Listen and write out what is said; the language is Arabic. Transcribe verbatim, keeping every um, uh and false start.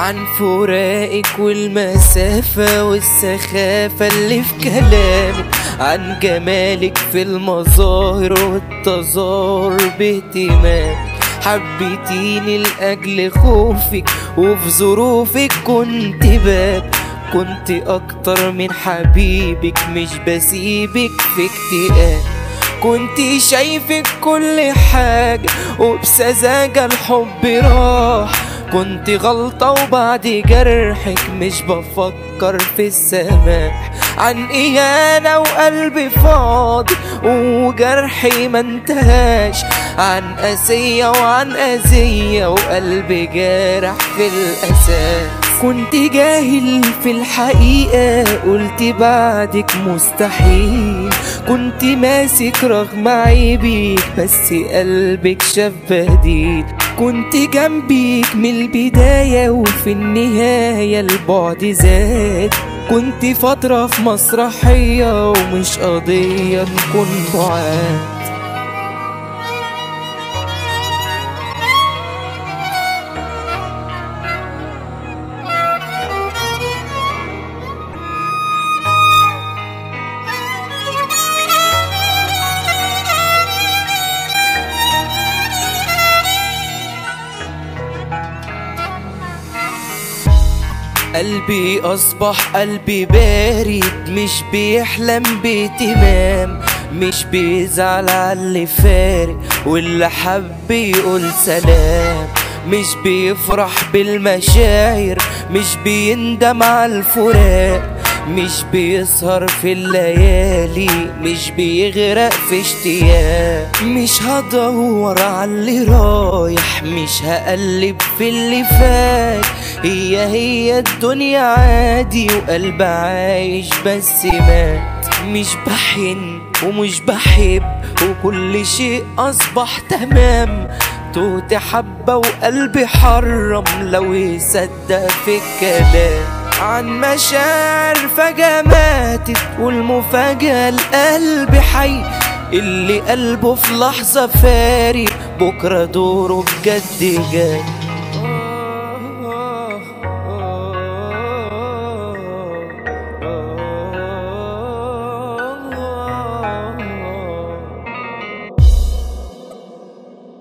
عن فراقك والمسافة والسخافة اللي في كلامك، عن جمالك في المظاهر والتظاهر باهتمامك. حبيتيني لأجل خوفك وفي ظروفك كنت باب، كنت أكتر من حبيبك مش بسيبك في اكتئاب. كنت شايفك كل حاجة وبسذاجة الحب راح، كنت غلطة وبعد جرحك مش بفكر في السماح. عن إهانة وقلبي فاضي وجرحي ما انتهاش، عن قاسية وعن أذية وقلبي جارح في الأساس. كنت جاهل في الحقيقة قلت بعدك مستحيل، كنت ماسك رغم عيبك بس قلبك شاف بديل. كنت جنبيك من البداية وفي النهاية البعد زاد، كنت فترة في مسرحية ومش قضية نكون بعاد. قلبي أصبح قلبي بارد مش بيحلم باهتمام، مش بيزعل على اللي فارق واللي حب يقول سلام، مش بيفرح بالمشاعر مش بيندم على الفراق، مش بيسهر في الليالي مش بيغرق في اشتياق. مش هدور على اللي رايح مش هقلب في اللي فات، هي هي الدنيا عادي وقلب عايش بس مات. مش بحن ومش بحب وكل شيء أصبح تمام، توت حبة وقلبي حرم لو يصدق في الكلام. عن مشاعر فجأة ماتت والمفاجأة القلب حي، اللي قلبه في لحظة فارق بكرة دوره بجد جاي.